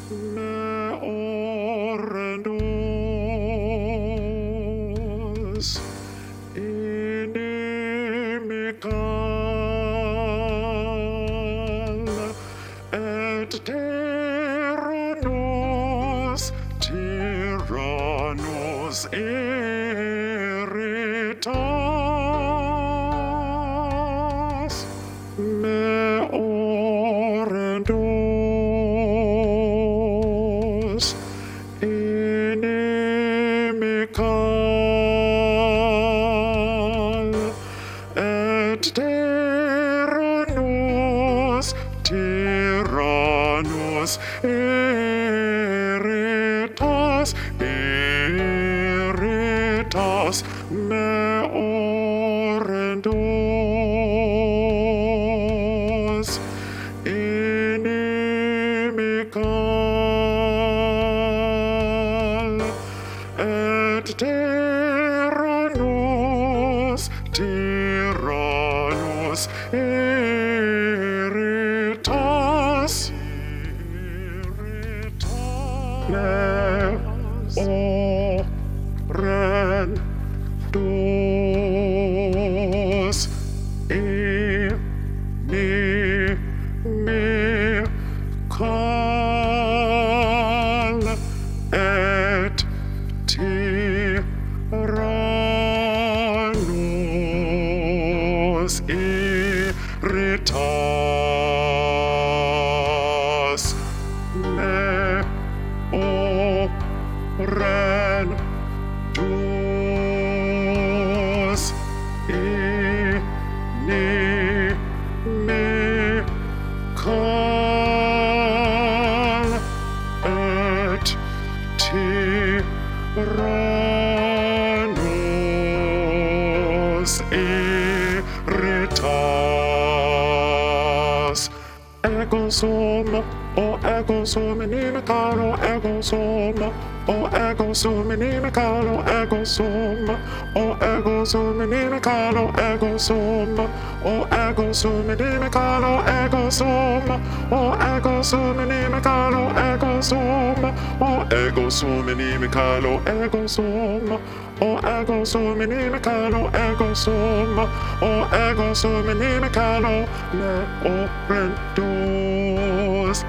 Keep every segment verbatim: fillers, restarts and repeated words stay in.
med årenos inimical et tyrannos tyrannos eritas me orendos inimical et tyrannos tyrannos eritas eritas me orendos inimical et tyrannos tyrannos eritas me orendos inimical et tyrannos eritas me orendos inimical et tyrannos eritas ego sum o ego sum inimical o ego sum o ego sum inimical o ego sum o ego sum inimical o ego sum o ego sum inimical o ego sum o ego sum inimical o ego sum o ego sum inimical o ego sum o ego sum inimical o ego sum o ego sum inimical o me orendos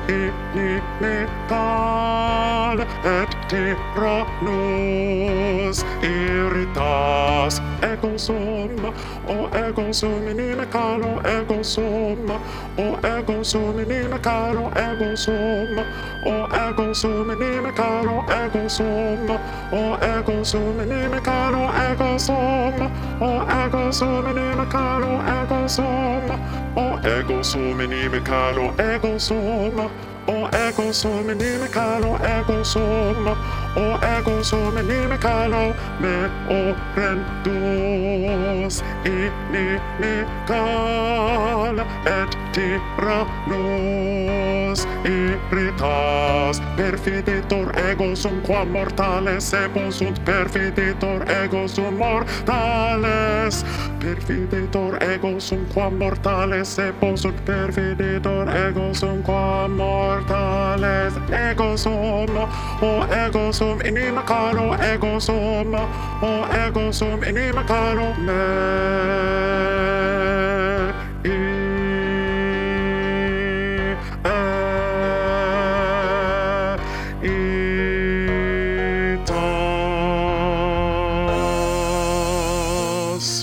inimical et tyrannos eritas ego sum o ego sum inimical o ego sum o ego sum inimical o ego sum o ego sum inimical o ego sum o ego sum inimical o ego sum o ego sum inimical o ego sum o ego sum inimical o ego sum o ego sum inimical o ego sum o ego sum inimical o me orendos inimical et tyrannos eritas perfiditor ego sum quam mortales sepos sunt perfiditor ego sum mortales perfiditor ego sum quam mortales sepos sunt perfiditor ego sum quam mortales ego sum o ego sum inimical o ego sum o ego sum inimical o me eritas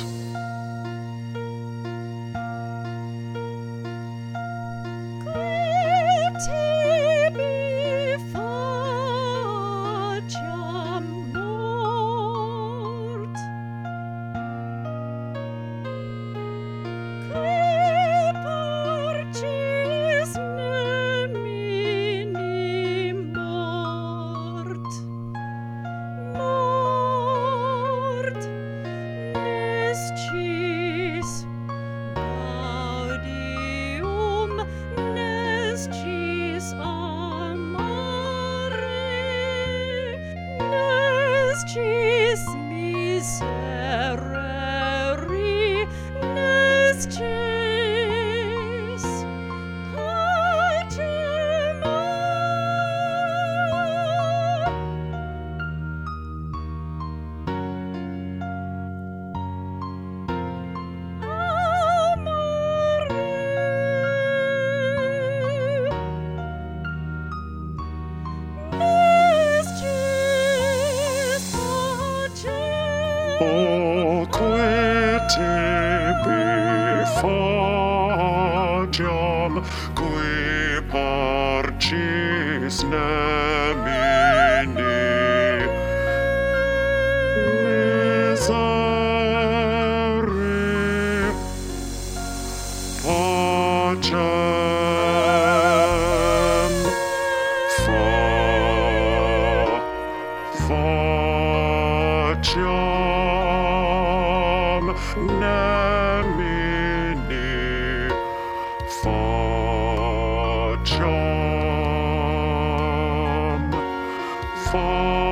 qui parcis nemini miseri pacem fa facem nemini facem facem